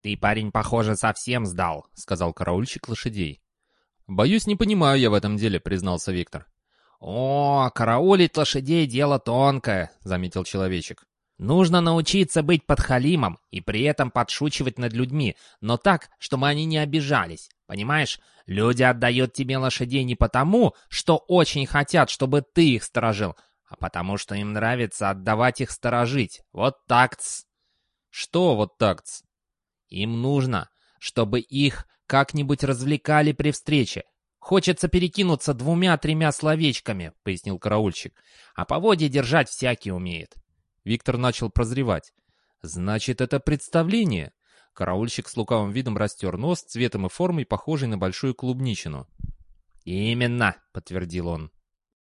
«Ты, парень, похоже, совсем сдал», — сказал караульщик лошадей. «Боюсь, не понимаю я в этом деле», — признался Виктор. «О, караулить лошадей — дело тонкое», — заметил человечек. «Нужно научиться быть подхалимом и при этом подшучивать над людьми, но так, чтобы они не обижались. Понимаешь, люди отдают тебе лошадей не потому, что очень хотят, чтобы ты их сторожил, а потому что им нравится отдавать их сторожить. Вот так-ц». «Что вот так-ц?» «Им нужно, чтобы их как-нибудь развлекали при встрече. Хочется перекинуться 2-3 словечками», — пояснил караульщик. «А поводья держать всякий умеет». Виктор начал прозревать. «Значит, это представление?» Караульщик с лукавым видом растер нос, цветом и формой, похожий на большую клубничину. «Именно», — подтвердил он.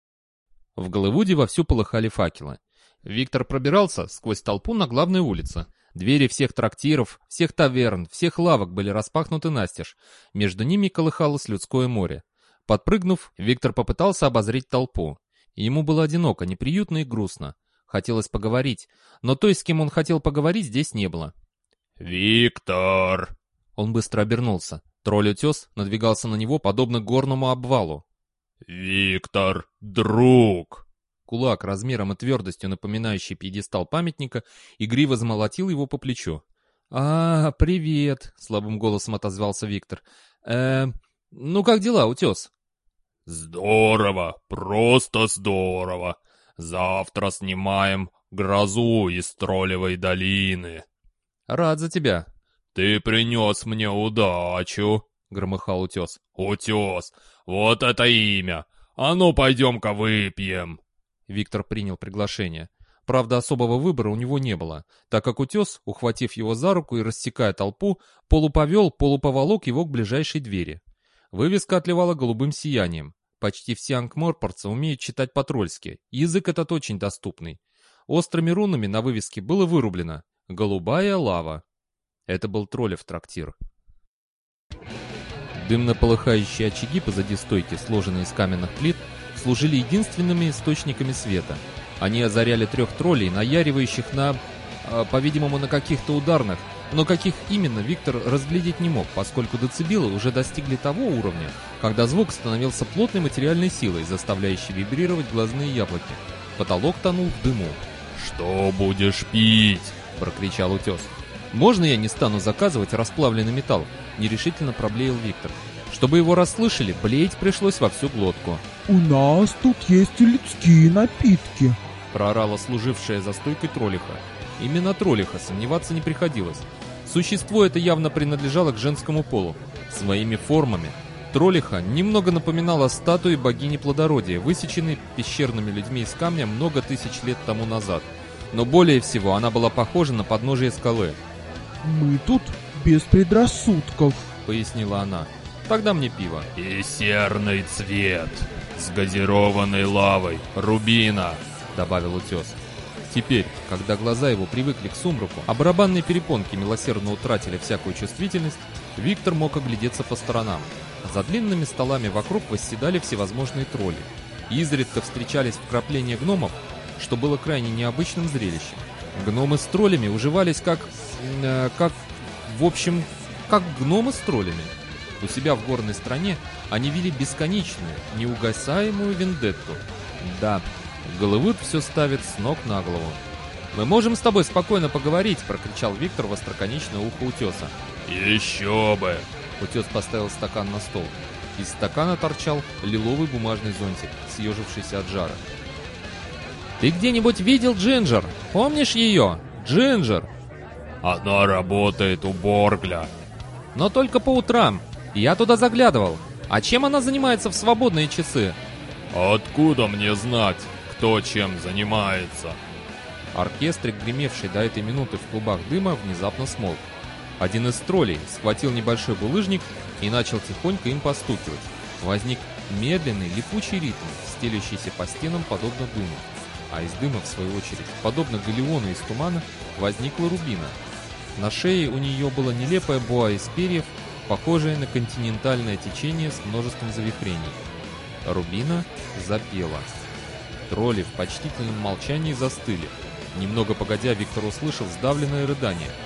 В Голливуде вовсю полыхали факелы. Виктор пробирался сквозь толпу на главной улице. Двери всех трактиров, всех таверн, всех лавок были распахнуты настежь. Между ними колыхалось людское море. Подпрыгнув, Виктор попытался обозреть толпу. Ему было одиноко, неприютно и грустно. Хотелось поговорить, но той, с кем он хотел поговорить, здесь не было. «Виктор!» Он быстро обернулся. Тролль-утес надвигался на него, подобно горному обвалу. «Виктор, друг!» Кулак, размером и твердостью напоминающий пьедестал памятника, игриво замолотил его по плечу. «А, привет!» — слабым голосом отозвался Виктор. Ну как дела, утес?» «Здорово, просто здорово. Завтра снимаем грозу из Троллевой долины». «Рад за тебя». «Ты принес мне удачу», — громыхал утес. «Утес, вот это имя! А ну, пойдем-ка выпьем!» Виктор принял приглашение. Правда, особого выбора у него не было, так как утес, ухватив его за руку и рассекая толпу, полуповел, полуповолок его к ближайшей двери. Вывеска отливала голубым сиянием. Почти все анкморпорцы умеют читать по-трольски, язык этот очень доступный. Острыми рунами на вывеске было вырублено «Голубая лава». Это был троллев трактир. Дымно-полыхающие очаги позади стойки, сложенные из каменных плит, служили единственными источниками света. Они озаряли 3 троллей, наяривающих на, по-видимому, на каких-то ударных, но каких именно Виктор разглядеть не мог, поскольку децибелы уже достигли того уровня, когда звук становился плотной материальной силой, заставляющей вибрировать глазные яблоки. Потолок тонул в дыму. «Что будешь пить?» — прокричал утес. «Можно я не стану заказывать расплавленный металл?» — нерешительно проблеял Виктор. Чтобы его расслышали, блеять пришлось во всю глотку. «У нас тут есть и людские напитки», — проорала служившая за стойкой троллиха. Именно троллиха, сомневаться не приходилось. Существо это явно принадлежало к женскому полу. Своими формами троллиха немного напоминала статуи богини плодородия, высеченной пещерными людьми из камня много тысяч лет тому назад. Но более всего она была похожа на подножие скалы. «Мы тут без предрассудков», — пояснила она. «Тогда мне пиво». «И серный цвет с газированной лавой, рубина», — добавил утес. Теперь, когда глаза его привыкли к сумраку, а барабанные перепонки милосердно утратили всякую чувствительность, Виктор мог оглядеться по сторонам. За длинными столами вокруг восседали всевозможные тролли. Изредка встречались вкрапления гномов, что было крайне необычным зрелищем. Гномы с троллями уживались как гномы с троллями. У себя в горной стране они вели бесконечную, неугасаемую вендетту. Да, Голливуд все ставит с ног на голову. «Мы можем с тобой спокойно поговорить», — прокричал Виктор в остроконечное ухо утеса. «Еще бы!» Утес поставил стакан на стол. Из стакана торчал лиловый бумажный зонтик, съежившийся от жара. «Ты где-нибудь видел Джинджер? Помнишь ее? Джинджер!» «Она работает у Боргля». «Но только по утрам. Я туда заглядывал. А чем она занимается в свободные часы?» «Откуда мне знать, кто чем занимается?» Оркестрик, гремевший до этой минуты в клубах дыма, внезапно смолк. Один из троллей схватил небольшой булыжник и начал тихонько им постукивать. Возник медленный липучий ритм, стелющийся по стенам подобно дыму. А из дыма, в свою очередь, подобно галеону из тумана, возникла Рубина. На шее у нее было нелепое боа из перьев, похожее на континентальное течение с множеством завихрений. Рубина запела. Тролли в почтительном молчании застыли. Немного погодя, Виктор услышал сдавленное рыдание.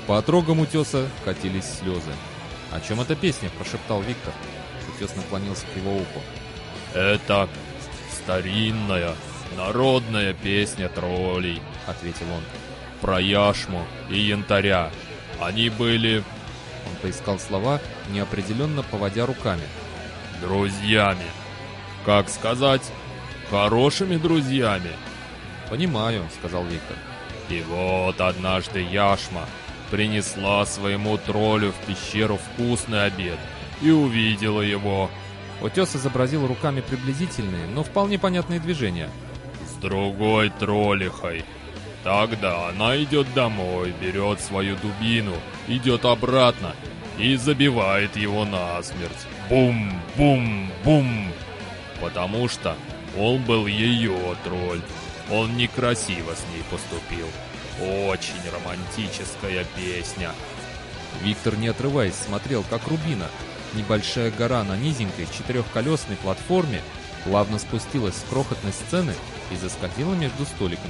По отрогам утеса катились слезы. «О чем эта песня?» – прошептал Виктор. Утес наклонился к его уху. «Это старинная, народная песня троллей», — ответил он. «Про яшму и янтаря. Они были...» Он поискал слова, неопределенно поводя руками. «Друзьями. Как сказать? Хорошими друзьями». «Понимаю», — сказал Виктор. И вот однажды яшма принесла своему троллю в пещеру вкусный обед и увидела его. Утес изобразил руками приблизительные, но вполне понятные движения. С другой троллихой. Тогда она идет домой, берет свою дубину, идет обратно и забивает его насмерть. Бум, бум, бум. Потому что он был ее тролль. Он некрасиво с ней поступил. Очень романтическая песня. Виктор, не отрываясь, смотрел, как Рубина, небольшая гора на низенькой четырехколесной платформе, плавно спустилась с крохотной сцены и заскользила между столиками.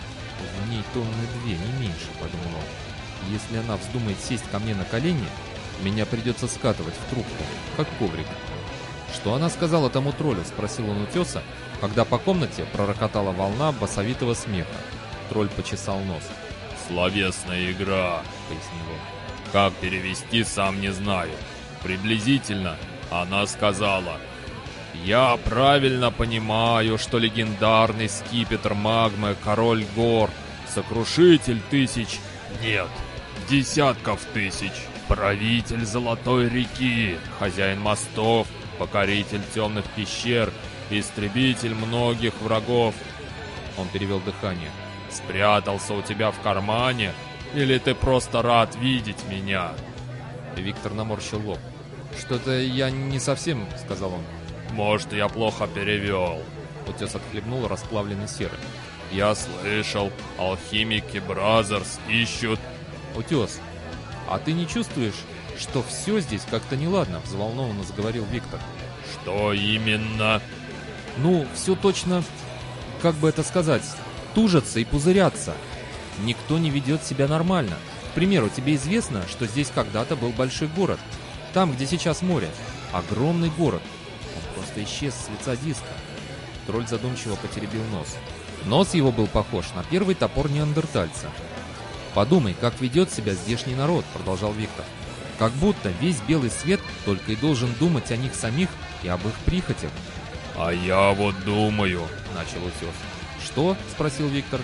«В ней тонны 2, не меньше», — подумал он. «Если она вздумает сесть ко мне на колени, меня придется скатывать в трубку, как коврик». «Что она сказала тому троллю?» — спросил он утеса, когда по комнате пророкотала волна басовитого смеха. Тролль почесал нос. «Словесная игра», — пояснил он. «Как перевести, сам не знаю. Приблизительно она сказала: «Я правильно понимаю, что легендарный скипетр магмы, король гор, сокрушитель тысяч, нет, десятков тысяч, правитель золотой реки, хозяин мостов, покоритель темных пещер, истребитель многих врагов». Он перевел дыхание. «Спрятался у тебя в кармане, или ты просто рад видеть меня?» Виктор наморщил лоб. «Что-то я не совсем», — сказал он. «Может, я плохо перевел». Утес отхлебнул расплавленный серый. «Я слышал, алхимики Бразерс ищут...» «Утес, а ты не чувствуешь, что все здесь как-то неладно?» — взволнованно заговорил Виктор. «Что именно?» «Ну, все точно, как бы это сказать, тужатся и пузырятся. Никто не ведет себя нормально. К примеру, тебе известно, что здесь когда-то был большой город. Там, где сейчас море. Огромный город. Он просто исчез с лица диска». Тролль задумчиво потеребил нос. Нос его был похож на первый топор неандертальца. «Подумай, как ведет себя здешний народ», — продолжал Виктор. «Как будто весь белый свет только и должен думать о них самих и об их прихотях». «А я вот думаю», — начал утес. «Что?» — спросил Виктор.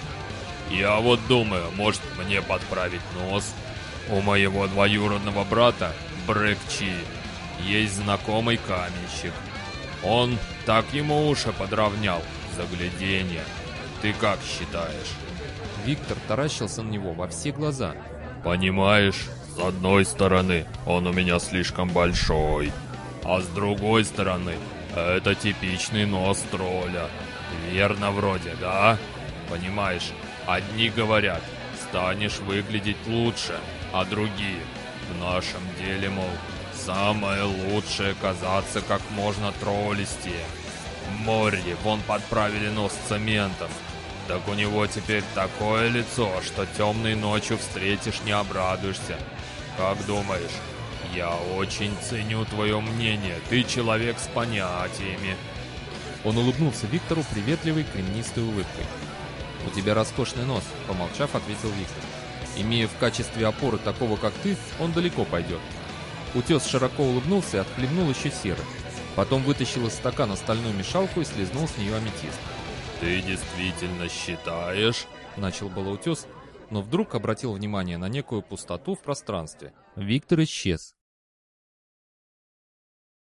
«Я вот думаю, может, мне подправить нос? У моего двоюродного брата, Брэкчи, есть знакомый каменщик. Он так ему уши подровнял, загляденье. Ты как считаешь?» Виктор таращился на него во все глаза. «Понимаешь, с одной стороны, он у меня слишком большой, а с другой стороны, это типичный нос тролля. Верно вроде, да? Понимаешь, одни говорят, станешь выглядеть лучше, а другие, в нашем деле, мол, самое лучшее казаться как можно троллистее. Морри вон подправили нос цементом. Так у него теперь такое лицо, что темной ночью встретишь, не обрадуешься. Как думаешь, я очень ценю твое мнение, ты человек с понятиями». Он улыбнулся Виктору приветливой кремнистой улыбкой. «У тебя роскошный нос», — помолчав, ответил Виктор. «Имея в качестве опоры такого, как ты, он далеко пойдет». Утес широко улыбнулся и отхлебнул еще серы. Потом вытащил из стакана стальную мешалку и слезнул с нее аметист. «Ты действительно считаешь?» — начал было утес, но вдруг обратил внимание на некую пустоту в пространстве. Виктор исчез.